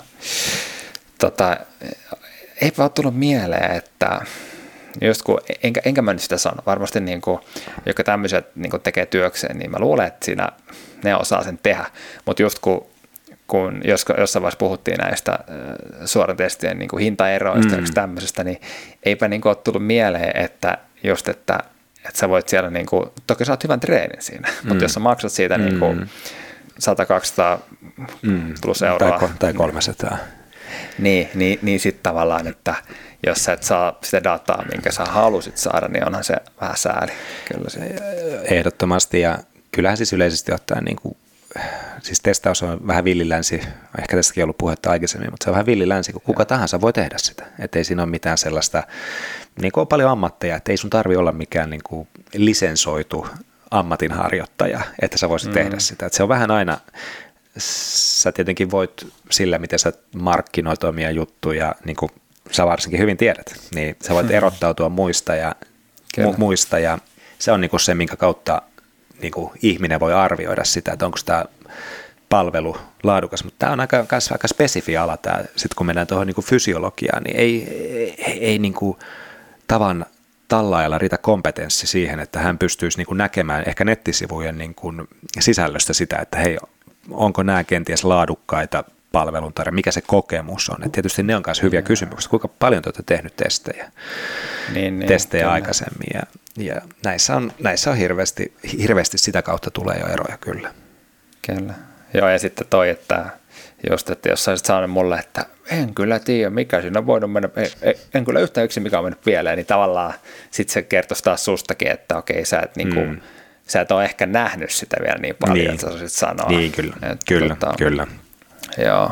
Eipä ole tullut mieleen, että just kun, enkä mä nyt sitä sano, varmasti niin kuin, jotka tämmöiset niin kuin tekee työkseen, niin mä luulen, että siinä ne osaa sen tehdä. Mutta just kun kun jossain vaiheessa puhuttiin näistä suoran testien niin kuin hintaeroista ja tämmöisestä, niin eipä niin kuin ole tullut mieleen, että just, että sä voit siellä, niin kuin, toki saat hyvän treenin siinä, mutta jos sä maksat siitä niin kuin 100-200 plus euroa. Tai 300. Niin sitten tavallaan, että jos sä et saa sitä dataa, minkä sä halusit saada, niin onhan se vähän sääli. Kyllä ehdottomasti, ja kyllähän siis yleisesti ottaen, niin kuin, siis testaus on vähän villilänsi, ehkä tästäkin on ollut puhetta aikaisemmin, mutta se on vähän villilänsi, kun kuka tahansa voi tehdä sitä. Että ei siinä ole mitään sellaista, niin kuin on paljon ammatteja, että ei sun tarvitse olla mikään niin kuin lisensoitu ammatinharjoittaja, että sä voisit tehdä sitä. Että se on vähän aina, sä tietenkin voit sillä, miten sä markkinoit omia juttuja, niin kuin sä varsinkin hyvin tiedät, niin sä voit erottautua muista ja se on niin kuin se, minkä kautta niin kuin ihminen voi arvioida sitä, että onko tämä palvelu laadukas, mutta tämä on aika spesifi ala, sitten kun mennään tuohon niin kuin fysiologiaan, niin ei niin kuin tavan tallaajalla riitä kompetenssi siihen, että hän pystyisi niin kuin näkemään ehkä nettisivujen niin kuin sisällöstä sitä, että hei, onko nämä kenties laadukkaita palveluntarjoajia, mikä se kokemus on. Et tietysti ne on myös hyviä kysymyksiä, kuinka paljon te olette tehnyt testejä aikaisemmin, ja näissä on hirveästi sitä kautta tulee jo eroja kyllä. Kyllä. Joo, ja sitten toi, että just, että jos sä olisit saanut mulle, että en kyllä tiedä, mikä siinä on voinut mennä, en kyllä yhtään yksi, mikä on mennyt pieleen, niin tavallaan sitten se kertoisi taas sustakin, että okei, sä et ole ehkä nähnyt sitä vielä niin paljon, että sä olisit sanoa. Niin, kyllä. Joo.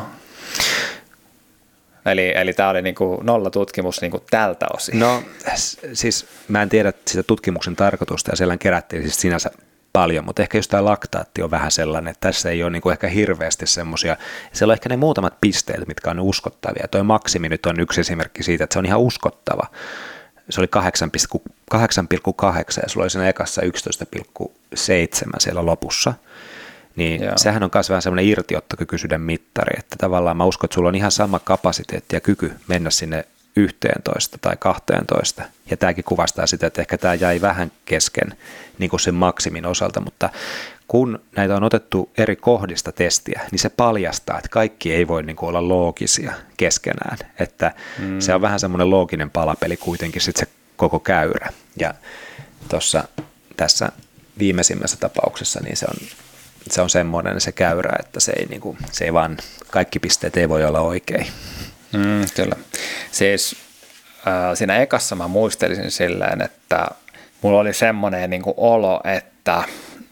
Eli tämä oli niinku nollatutkimus niinku tältä osin. No siis mä en tiedä sitä tutkimuksen tarkoitusta, ja siellä kerättiin siis sinänsä paljon, mutta ehkä just tämä laktaatti on vähän sellainen, että tässä ei ole niinku ehkä hirveästi semmoisia, siellä on ehkä ne muutamat pisteet, mitkä on uskottavia. Toi maksimi nyt on yksi esimerkki siitä, että se on ihan uskottava. Se oli 8,8 ja sulla oli siinä ekassa 11,7 siellä lopussa. Niin sehän on myös vähän semmoinen irtiottokykyisyyden mittari, että tavallaan mä uskon, että sulla on ihan sama kapasiteetti ja kyky mennä sinne 11 tai 12. Ja tämäkin kuvastaa sitä, että ehkä tämä jäi vähän kesken niin kuin sen maksimin osalta, mutta kun näitä on otettu eri kohdista testiä, niin se paljastaa, että kaikki ei voi niin kuin olla loogisia keskenään. Että se on vähän semmoinen looginen palapeli kuitenkin sitten se koko käyrä. Ja tässä viimeisimmässä tapauksessa niin se on semmoinen se käyrä, että se ei vaan, kaikki pisteet ei voi olla oikein. Kyllä. Siis siinä ekassa mä muistelisin silleen, että mulla oli semmoinen niin kuin olo, että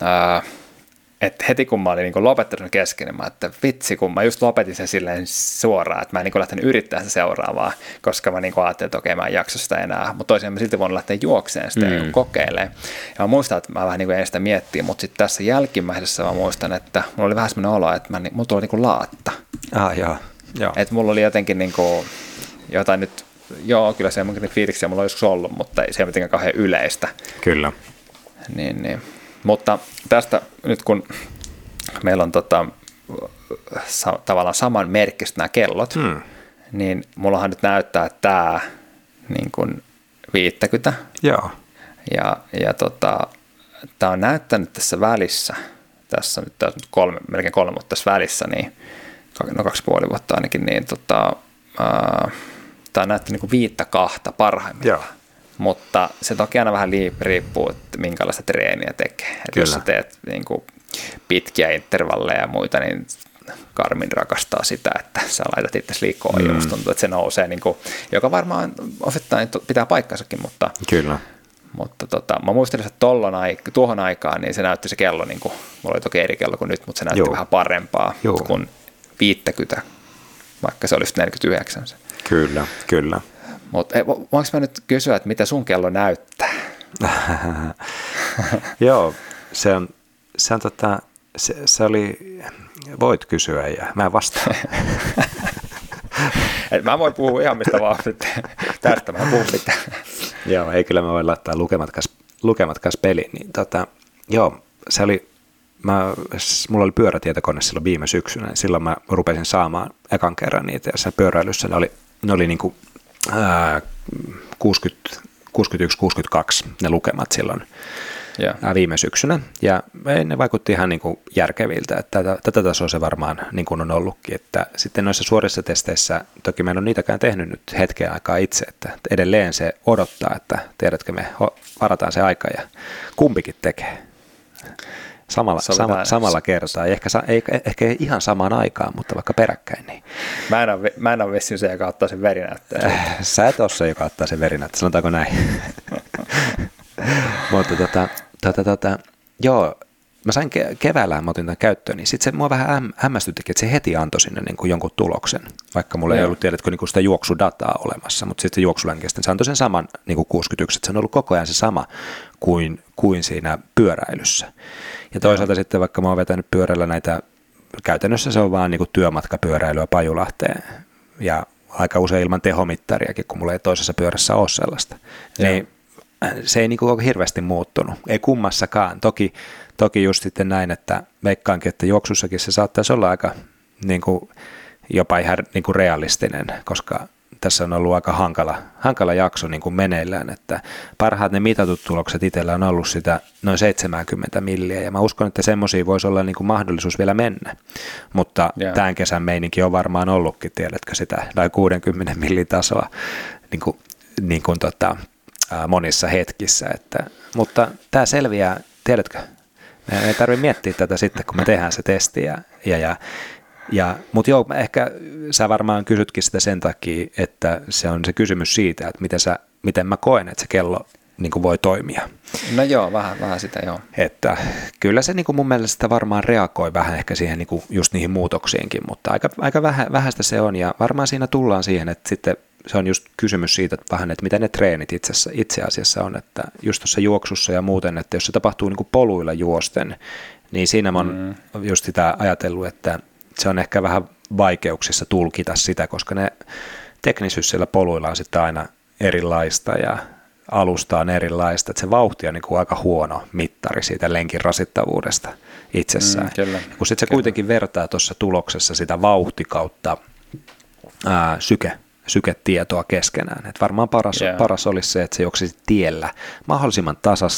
heti kun mä olin niin kuin lopettanut kesken, niin mä että vitsi, kun mä just lopetin sen silleen suoraan, että mä en niin kuin lähtenyt yrittämään sitä seuraavaa, koska mä niin kuin ajattelin, että okei, mä en jaksa sitä enää, mutta toisaalta mä silti voin lähteä juokseen sitä niin kokeilemaan. Ja mä muistan, että mä vähän niin kuin en sitä miettiä, mutta sitten tässä jälkimmäisessä mä muistan, että mulla oli vähän semmoinen olo, että mulla tuli niin kuin laatta. Joo. Että mulla oli jotenkin niin kuin jotain nyt, kyllä semmoinen fiiliksiä mulla on joskus ollut, mutta ei se mitenkään kauhean yleistä. Kyllä. Niin. Mutta tästä nyt kun meillä on tavallaan saman merkkistä nämä kellot, niin mullahan nyt näyttää tämä niin kuin 50. Joo. Ja tämä on näyttänyt tässä välissä, tässä nyt melkein 3 vuotta tässä välissä, niin 2,5 vuotta ainakin, niin tämä on näyttänyt niin kuin 5-2 parhaimmillaan. Joo. Mutta se toki aina vähän riippuu, että minkälaista treeniä tekee. Että jos sä teet niin kuin pitkiä intervalleja ja muita, niin Garmin rakastaa sitä, että sä laitat itse liikkua ja musta tuntuu, että se nousee, niin kuin, joka varmaan osittain pitää paikkansakin, mutta, kyllä. Mutta mä muistelin, että tuohon aikaan niin se näytti se kello, niin kuin, mulla oli toki eri kello kuin nyt, mutta se näytti vähän parempaa kuin 50, vaikka se olisi 49. Kyllä. Mutta voinko mä nyt kysyä, että mitä sun kello näyttää? Joo, se oli, voit kysyä ja mä vastaan. Mä voin puhua ihan mistä vaan sitten, tästä mä puhun mitään. Joo, ei kyllä mä voin laittaa lukemat kanssa peliin. Niin, joo, se oli, mulla oli pyörätietokone silloin viime syksynä, niin silloin mä rupesin saamaan ekan kerran niitä, ja se pyöräilyssä ne oli niin kuin 61-62 ne lukemat silloin viime syksynä, ja ne vaikutti ihan niin kuin järkeviltä, että tätä tasoa se varmaan niin kuin on ollutkin, että sitten noissa suorissa testeissä, toki mä en ole niitäkään tehnyt nyt hetken aikaa itse, että edelleen se odottaa, että tiedätkö, me varataan se aika ja kumpikin tekee. Samalla kertaa, ehkä ihan samaan aikaan, mutta vaikka peräkkäin. Niin. Mä en ole vissiin se, joka ottaa sen verinäytteen. Sä et ole se, joka ottaa sen verinäytteen, sanotaanko näin. Mutta joo, mä sain keväällä, mä otin tämän käyttöön, niin sitten se mua vähän hämmästyttikin, että se heti antoi sinne niin kuin jonkun tuloksen, vaikka mulla ei ollut, tiedätkö, niin kuin sitä juoksudataa olemassa, mutta sitten se juoksulänkistä, se antoi sen saman niin kuin 61, että se on ollut koko ajan se sama kuin siinä pyöräilyssä. Ja toisaalta sitten, vaikka mä oon vetänyt pyörällä näitä, käytännössä se on vaan niin kuin työmatkapyöräilyä Pajulahteen, ja aika usein ilman tehomittariakin, kun mulla ei toisessa pyörässä ole sellaista, niin se ei niin kuin ole hirveästi muuttunut, ei kummassakaan. Toki just sitten näin, että veikkaankin, että juoksussakin se saattaisi olla aika niin kuin, jopa ihan niin kuin realistinen, koska tässä on ollut aika hankala jakso niin kuin meneillään, että parhaat ne mitatut tulokset itsellä on ollut sitä noin 70 milliä, ja mä uskon, että semmoisia voisi olla niin kuin mahdollisuus vielä mennä, mutta tämän kesän meininki on varmaan ollutkin, tiedätkö sitä, noin 60 millin tasoa niin kuin monissa hetkissä, mutta tämä selviää, tiedätkö, me ei tarvitse miettiä tätä sitten, kun me tehdään se testi, mutta joo, ehkä sä varmaan kysytkin sitä sen takia, että se on se kysymys siitä, että miten mä koen, että se kello niin kuin voi toimia. No joo, vähän sitä joo. Että kyllä se niin kuin mun mielestä varmaan reagoi vähän ehkä siihen niin kuin just niihin muutoksiinkin, mutta aika vähäistä se on, ja varmaan siinä tullaan siihen, että sitten se on just kysymys siitä, että vähän, että mitä ne treenit itse asiassa on, että just tuossa juoksussa ja muuten, että jos se tapahtuu niin kuin poluilla juosten, niin siinä mä oon just sitä ajatellut, että se on ehkä vähän vaikeuksissa tulkita sitä, koska ne teknisyys siellä poluilla on sitten aina erilaista ja alusta on erilaista, että se vauhti on niin kuin aika huono mittari siitä lenkin rasittavuudesta itsessään. Kun sitten se kuitenkin vertaa tuossa tuloksessa sitä vauhti kautta syketietoa keskenään. Et varmaan paras olisi se, että se juoksisi tiellä mahdollisimman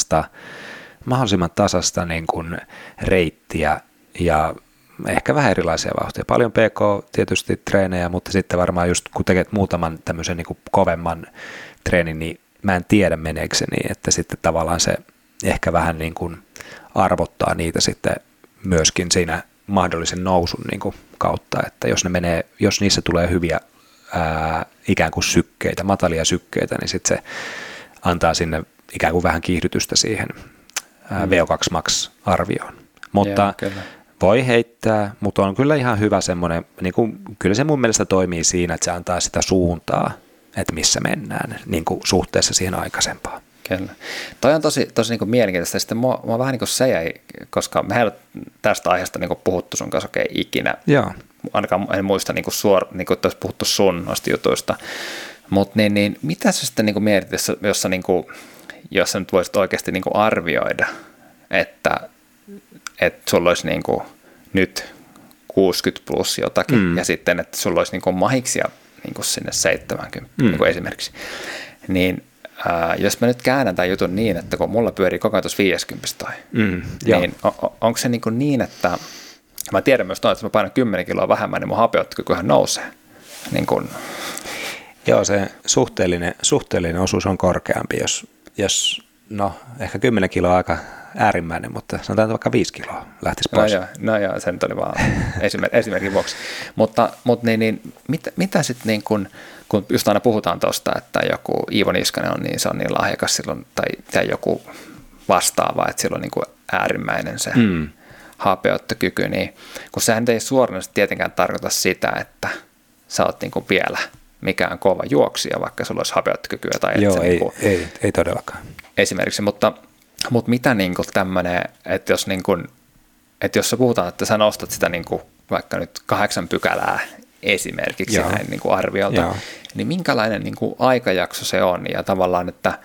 tasasta niin kuin reittiä ja ehkä vähän erilaisia vauhtia. Paljon PK tietysti treenejä, mutta sitten varmaan just kun tekee muutaman tämmöisen niin kuin kovemman treenin, niin mä en tiedä meneekö se niin, että sitten tavallaan se ehkä vähän niin kuin arvottaa niitä sitten myöskin siinä mahdollisen nousun niin kuin kautta, että jos niissä tulee hyviä ikään kuin sykkeitä, matalia sykkeitä, niin sitten se antaa sinne ikään kuin vähän kiihdytystä siihen VO2 Max-arvioon. Mutta voi heittää, mutta on kyllä ihan hyvä semmoinen, niin kuin, kyllä se mun mielestä toimii siinä, että se antaa sitä suuntaa, että missä mennään niin kuin suhteessa siihen aikaisempaan. Kyllä. Toi on tosi niin kuin mielenkiintoista. Sitten mua vähän niin kuin se jäi, koska me ei ole tästä aiheesta niin kuin puhuttu sun kanssa oikein ikinä. Joo. Ainakaan en muista, niin kuin olisi puhuttu sun noista jutuista. Mutta niin, mitä sä sitten niin kuin mietit, jos sä nyt voisit oikeasti niin kuin arvioida, että sulla olisi niin kuin nyt 60 plus jotakin, ja sitten, että sulla olisi niin kuin mahiksia niin kuin sinne 70 niin kuin esimerkiksi. Niin jos mä nyt käännän tämän jutun niin, että kun mulla pyörii koko ajan tuossa 50 niin onko se niin, että mä tiedän myös että mä painan 10 kiloa vähemmän, niin mun hapeuttokykyhän nousee. Niin kun. Joo, se suhteellinen osuus on korkeampi, jos no ehkä 10 kiloa aika äärimmäinen, mutta sanotaan, että vaikka 5 kiloa lähtisi pois. No joo, se nyt oli vaan esimerkin vuoksi. Mutta mitä sitten niin kun just aina puhutaan tuosta, että joku Iivo Niskanen on niin, se on niin lahjakas silloin, tai joku vastaava, että sillä on niin kuin äärimmäinen se hapeuttokyky, niin kun sehän ei suoranaisesti tietenkään tarkoita sitä, että sä oot niin kuin vielä mikään kova juoksija, vaikka sulla olisi hapeuttokykyä. Tai joo, ei todellakaan. Esimerkiksi, mutta mitä niin kuin tämmöinen, että jos sä puhutaan, että sä nostat sitä niin kuin vaikka nyt 8 pykälää esimerkiksi näin niin kuin arviolta, niin minkälainen niin kuin aikajakso se on, ja tavallaan, että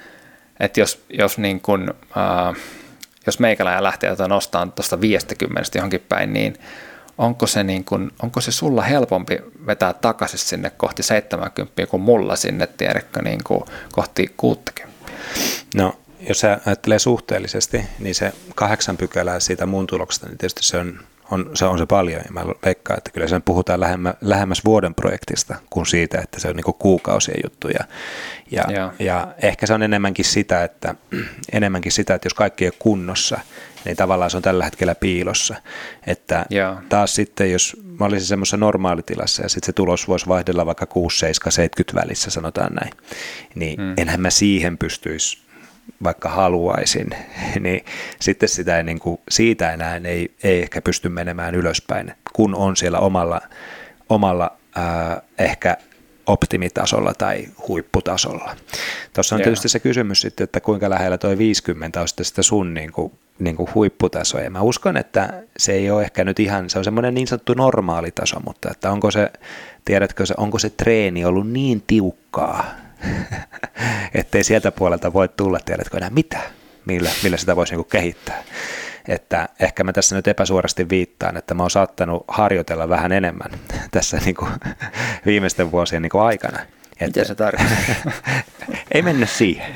jos meikäläinen lähtee nostamaan tuosta 50 johonkin päin, niin onko se sulla helpompi vetää takaisin sinne kohti 70 kuin mulla sinne, tiedätkö, niin kuin kohti 60? No jos sä ajattelee suhteellisesti, niin se 8 pykälää siitä mun tuloksesta, niin tietysti se on se paljon. Ja mä veikkaan, että kyllä sen puhutaan lähemmäs vuoden projektista kuin siitä, että se on niin kuin kuukausien juttu. Ja ehkä se on enemmänkin sitä, että jos kaikki ei ole kunnossa, niin tavallaan se on tällä hetkellä piilossa. Että taas sitten, jos mä olisin semmoisessa normaalitilassa ja sitten se tulos voisi vaihdella vaikka 6, 7, 70 välissä, sanotaan näin, niin enhän mä siihen pystyisi, vaikka haluaisin, niin sitten sitä ei, niin kuin, siitä enää ei ehkä pysty menemään ylöspäin, kun on siellä omalla ehkä optimitasolla tai huipputasolla. Tuossa on tietysti se kysymys sitten, että kuinka lähellä toi 50 on sitten sitä sun niin kuin huipputasoa. Ja mä uskon, että se ei ole ehkä nyt ihan, se on semmoinen niin sanottu normaali taso, mutta että onko se, tiedätkö, onko se treeni ollut niin tiukkaa, ettei sieltä puolelta voi tulla, tiedätkö enää mitä, millä sitä voisi niin kuin kehittää. Että ehkä mä tässä nyt epäsuorasti viittaan, että mä oon saattanut harjoitella vähän enemmän tässä niin kuin viimeisten vuosien niin kuin aikana. Mitä se tarkoittaa? Ei mennä siihen.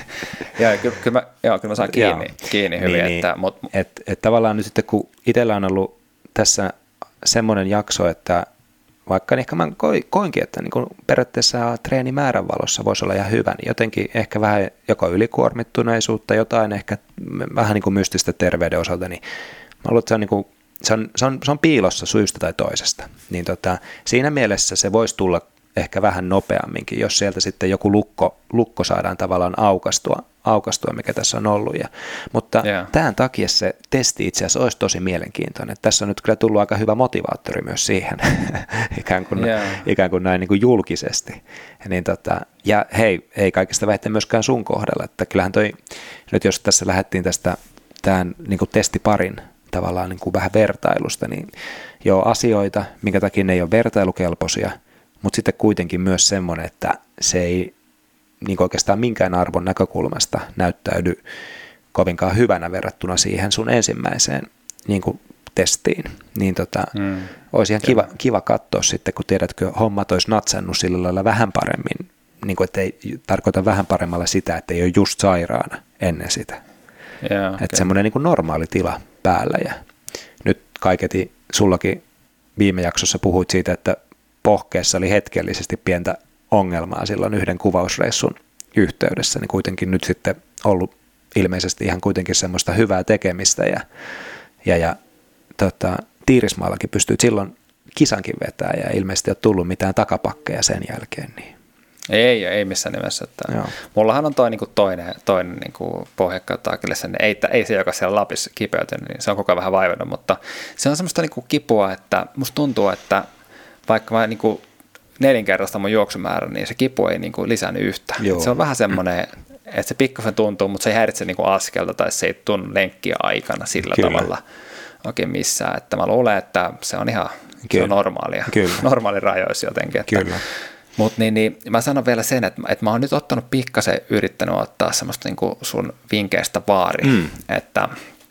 Kyllä mä saan kiinni hyvin. Että tavallaan nyt sitten, kun itsellä on ollut tässä semmoinen jakso, että vaikka ehkä mä koinkin, että niin kuin periaatteessa treenimäärän valossa voisi olla ihan hyvä, niin jotenkin ehkä vähän joko ylikuormittuneisuutta, jotain ehkä vähän niin kuin mystistä terveyden osalta, niin mä luulen, että se on piilossa syystä tai toisesta. Niin siinä mielessä se voisi tulla ehkä vähän nopeamminkin, jos sieltä sitten joku lukko saadaan tavallaan aukastua, mikä tässä on ollut. Mutta tämän takia se testi itse asiassa olisi tosi mielenkiintoinen. Tässä on nyt kyllä tullut aika hyvä motivaattori myös siihen, ikään kuin näin niin kuin julkisesti. Niin ja hei, ei kaikista väitte myöskään sun kohdalla, että kyllähän nyt jos tässä lähdettiin tämän niin kuin testiparin tavallaan niin kuin vähän vertailusta, niin asioita, minkä takia ne ei ole vertailukelpoisia, mutta sitten kuitenkin myös semmoinen, että se ei niin oikeastaan minkään arvon näkökulmasta näyttäydy kovinkaan hyvänä verrattuna siihen sun ensimmäiseen niin kuin testiin. Niin olisi ihan kiva katsoa sitten, kun tiedätkö, hommat olisi natsannut sillä lailla vähän paremmin, niin kuin, että ei tarkoita vähän paremmalla sitä, että ei ole just sairaana ennen sitä. Että semmoinen niin kuin normaali tila päällä. Ja nyt kaiketi sullakin viime jaksossa puhuit siitä, että pohkeessa oli hetkellisesti pientä ongelmaa silloin yhden kuvausreissun yhteydessä, niin kuitenkin nyt sitten ollut ilmeisesti ihan kuitenkin semmoista hyvää tekemistä ja Tiirismaallakin pystyy silloin kisankin vetää ja ilmeisesti ei ole tullut mitään takapakkeja sen jälkeen. Niin. Ei missään nimessä. Mullahan on toinen niin pohjekkautta akillesseeni. Ei se, joka siellä Lapissa kipeytynyt, niin se on koko ajan vähän vaivannut, mutta se on semmoista niin kipua, että musta tuntuu, että vaikka mä niin kuin 4-kertaista mun juoksumäärä, niin se kipu ei niin kuin lisännyt yhtään. Se on vähän semmoinen, että se pikkusen tuntuu, mutta se ei häiritse niin kuin askelta tai se ei tunnu lenkkiä aikana sillä tavalla oikein missään. Että mä luulen, että se on ihan se on normaalia. Normaali rajoissa jotenkin. Mutta niin, mä sanon vielä sen, että mä oon nyt ottanut pikkasen yrittänyt ottaa semmoista niin kuin sun vinkkeistä vaari, että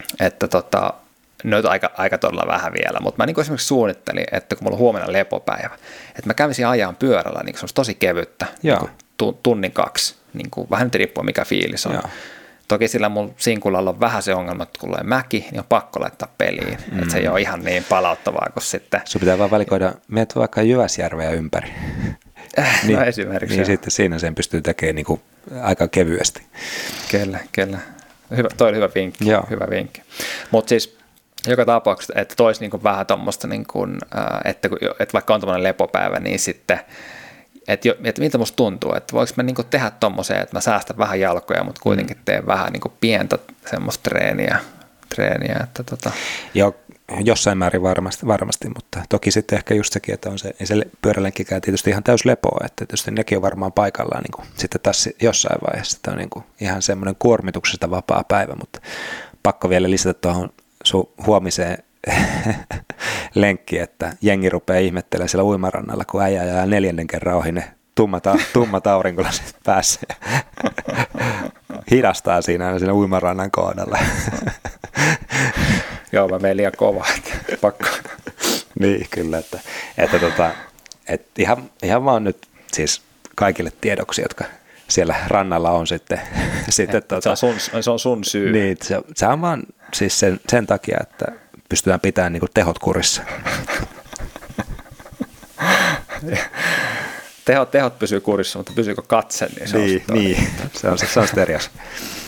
nyt aika todella vähän vielä, mutta mä niin esimerkiksi suunnittelin, että kun mulla on huomenna lepopäivä, että mä kävisin ajan pyörällä niin semmoista tosi kevyttä, niin tunnin 2, niin kuin, vähän nyt riippuen mikä fiilis on. Joo. Toki sillä mun sinkulalla on vähän se ongelma, että kun tulee mäki, niin on pakko laittaa peliin, että se ei ole ihan niin palauttavaa kuin sitten. Sun pitää vaan valikoida, menet vaikka Jyväsjärveä ympäri. No esimerkiksi. Niin sitten siinä sen pystyy tekemään niin kuin aika kevyesti. Kyllä. Toi oli hyvä vinkki. Mutta siis joka tapauksessa, että toisi niin vähän tuommoista, niin että vaikka on tuommoinen lepopäivä, niin sitten, että miltä musta tuntuu, että voiko mä niin tehdä tuommoiseen, että mä säästän vähän jalkoja, mutta kuitenkin teen vähän niin pientä semmoista treeniä. Että Joo, jossain määrin varmasti, mutta toki sitten ehkä just sekin, että on se, ei se pyörälenkkikään tietysti ihan täys lepoa, että tietysti nekin on varmaan paikallaan niin kuin, sitten taas jossain vaiheessa, että on niin kuin ihan semmoinen kuormituksesta vapaa päivä, mutta pakko vielä lisätä tuohon sun huomiseen lenkki, että jengi rupeaa ihmettelemään siellä uimarannalla, kun äijä ajaa 4. kerran ohi ne tummat aurinkolasit päässä ja hidastaa siinä uimarannan kohdalla. Joo, mä menen liian kovaa, että pakko. Niin, kyllä, että ihan vaan nyt siis kaikille tiedoksi, jotka siellä rannalla on sitten se on sun syy. Niin, se on vaan siis sen takia, että pystytään pitämään niin kuin tehot kurissa. Tehot pysyy kurissa, mutta pysyykö katse, niin se on sitten eri asia.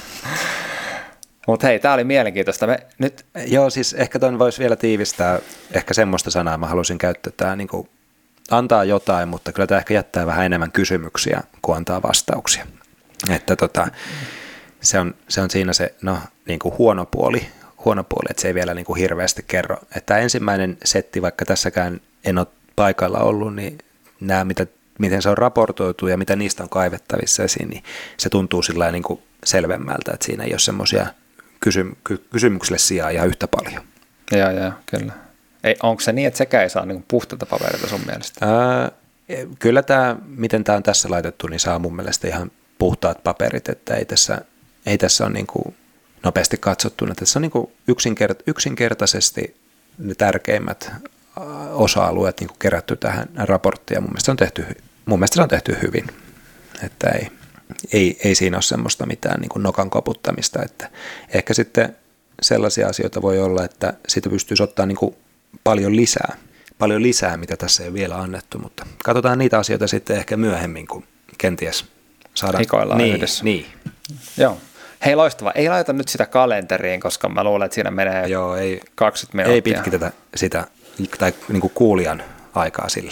Mutta hei, tämä oli mielenkiintoista. Joo, siis ehkä tuon voisi vielä tiivistää, ehkä semmoista sanaa mä halusin käyttää, tämä niin kuin antaa jotain, mutta kyllä tämä ehkä jättää vähän enemmän kysymyksiä kuin antaa vastauksia. Että se on siinä se niin kuin huono puoli, että se ei vielä niin kuin hirveästi kerro. Että tämä ensimmäinen setti, vaikka tässäkään en ole paikalla ollut, niin nämä, miten se on raportoitu ja mitä niistä on kaivettavissa esiin, niin se tuntuu sillä niin kuin selvemmältä, että siinä ei ole semmoisia kysymyksille sijaa ihan yhtä paljon. Joo, kyllä. Onko se niin, että sekä ei saa niin puhtaita papereita sun mielestä? Kyllä tämä, miten tämä on tässä laitettu, niin saa mun mielestä ihan puhtaat paperit, että ei tässä ole niin kuin nopeasti katsottuna. Tässä on niin kuin yksinkertaisesti ne tärkeimmät osa-alueet niin kuin kerätty tähän raporttiin, ja mun mielestä se on tehty hyvin. Että ei siinä ole semmoista mitään niin kuin nokan koputtamista, että ehkä sitten sellaisia asioita voi olla, että siitä pystyisi ottaa niin kuin paljon lisää, mitä tässä ei ole vielä annettu, mutta katsotaan niitä asioita sitten ehkä myöhemmin, kun kenties saadaan. Hikoillaan yhdessä. Niin. Joo. Hei, loistava. Ei laita nyt sitä kalenteriin, koska mä luulen, että siinä menee 20 minuuttia. Ei pitkitetä sitä tai niin kuin kuulijan aikaa sille.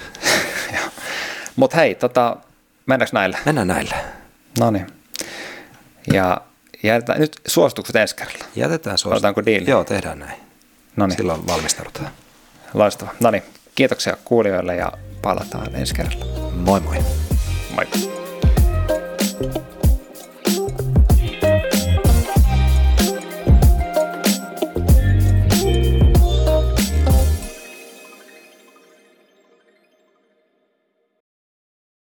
Mutta hei, mennäänkö näille? Mennään näille. Noniin. Ja jätetään nyt suositukset ensi kerralla. Jätetään suositukset. Otetaanko diili? Joo, tehdään näin. Noniin. Silloin valmistaudutaan. Loistava. Noniin. Kiitoksia kuulijoille ja palataan ensi kerralla. Moi moi. Moi.